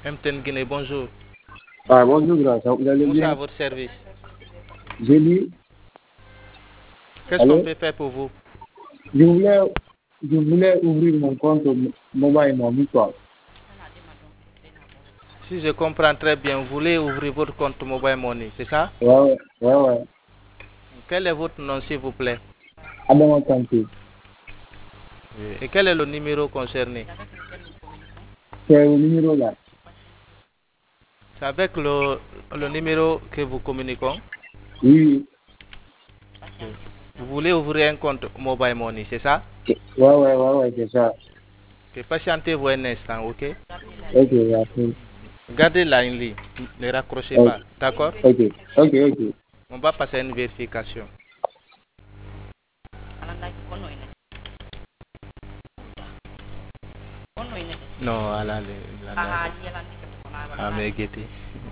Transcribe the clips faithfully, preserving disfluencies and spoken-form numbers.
M T N Guinée, bonjour. Ah, bonjour, grâce. Vous allez Moussa, à bien? votre service. J'ai dit, Qu'est-ce qu'on allô? peut faire pour vous? Je voulais, je voulais ouvrir mon compte mobile money, quoi. Si je comprends très bien, vous voulez ouvrir votre compte Mobile Money, c'est ça? Ouais, ouais, ouais, ouais. Quel est votre nom, s'il vous plaît? Adama Kanté. Et quel est le numéro concerné? C'est le numéro là. C'est avec le, le numéro que vous communiquons? Oui, Vous voulez ouvrir un compte Mobile Money, c'est ça? oui. Ouais, ouais, ouais, ouais, c'est ça. Ok, patientez-vous un instant, ok? Ok, merci. Gardez la ligne, ne raccrochez Ok, pas, d'accord? ok, ok, ok. On va passer à une vérification. Non, à la, la, la, à Megeti.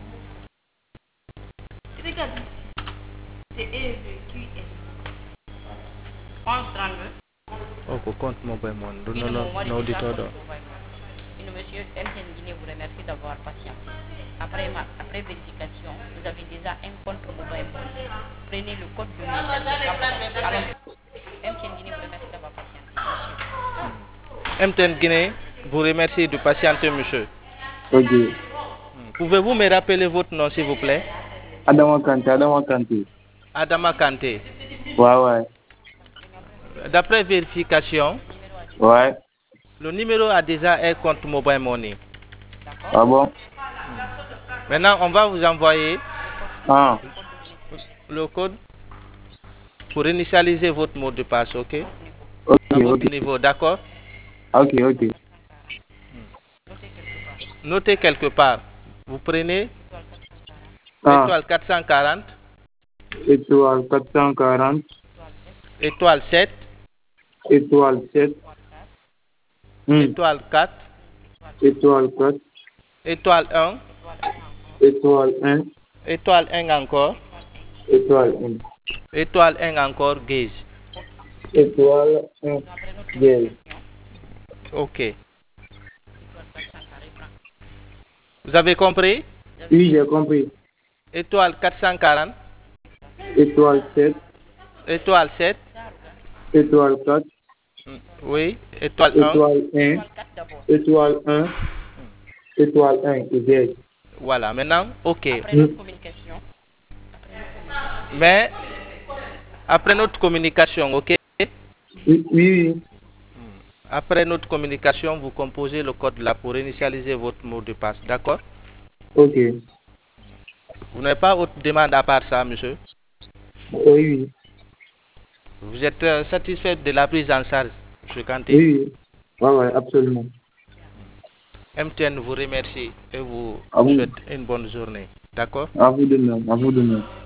Oh, pour compte Mobile Money, non, non, non, du tout. Monsieur M T N Guinée vous remercie d'avoir patienté. Après, ma, après vérification, vous avez déjà un compte mobile money. Prenez le code de ministère. Alors, M T N Guinée vous remercie d'avoir patienté, monsieur. M T N Guinée vous remercie de patienter, monsieur. Ok. Pouvez-vous me rappeler votre nom, s'il vous plaît? Adama Kanté, Adama Kanté. Adama Kanté. Ouais, ouais. D'après vérification, Ouais. le numéro a déjà un compte Mobile Money. Ah bon? Maintenant, on va vous envoyer Ah, le code pour initialiser votre mot de passe, ok? ok, À votre ok. niveau, d'accord? Ok, ok. Notez quelque part. Vous prenez Ah, étoile quatre cent quarante, étoile quatre cent quarante, étoile sept, étoile sept, hmm, étoile quatre, étoile quatre, étoile un, étoile un, étoile un encore, étoile un, étoile un encore, gauge. étoile un, dièse. Ok. Vous avez compris? Oui, j'ai compris. Étoile quatre cent quarante, Étoile sept, étoile sept, étoile quatre, oui, étoile un, étoile un, étoile un, étoile un et dièse. voilà, maintenant, ok. Après notre communication, Mais, après notre communication, ok? Oui, oui, Après notre communication, vous composez le code là pour initialiser votre mot de passe, d'accord? ok. Vous n'avez pas autre demande à part ça, monsieur? Oui, oui, Vous êtes euh, satisfait de la prise en charge, monsieur Kanté? oui, oui. Ouais, ouais, absolument. M T N vous remercie et vous À vous, souhaite une bonne journée, d'accord? à vous de même, à vous de même.